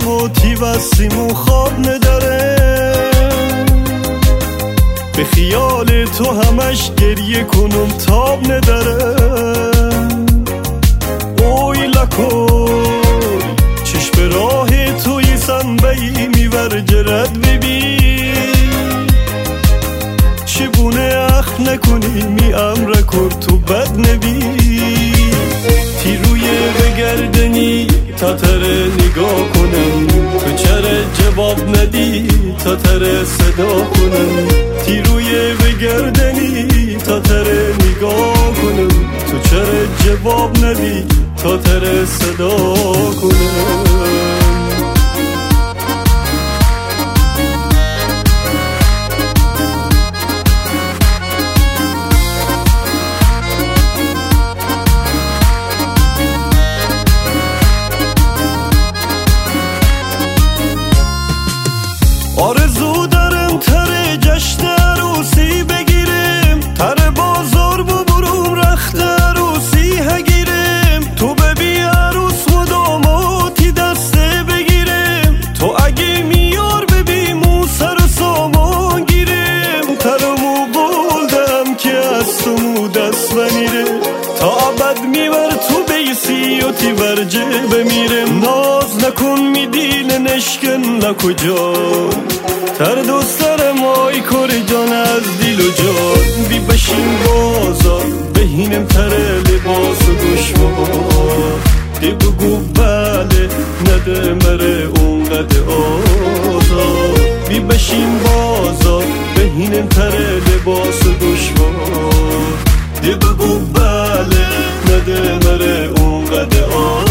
بوتی وسیمو خواب نداره، به خیال تو همش گریه کنم تاب نداره. اوی لکوی چشم راه توی سنبهی میور جرد ببین، چگونه اخ نکنی می امر کرد تو بد نبی. تیروی بگردنی تا تره نگاه کنم، تو چرا جواب ندی تا تره صدا کنم. تیروی بگردنی تا تره نگاه کنم، تو چرا جواب ندی تا تره صدا کنم. آرزو دارم تر جشن عروسی بگیرم، تر بازار ببرم رخت عروسی هگیرم. تو ببی عروس و دامادی دسته بگیرم، تو اگه میار ببی مو سر و سامان گیرم. ترمو بولدم که از تو مو دست بمیره، تا ابد میبر تو بیسی و تی ورجه بمیرم. ناز نکن میدیل نشکن نکجا، تر دوسترم آی کره جان از دیل و جان. بی بشین بازار بهینم تر لباس و گوشوار، دی بگو بله نده مره اونقدر آزار. بی بشین بازار بهینم تر لباس و گوشوار، دی بگو بله نده مره اونقدر آزار.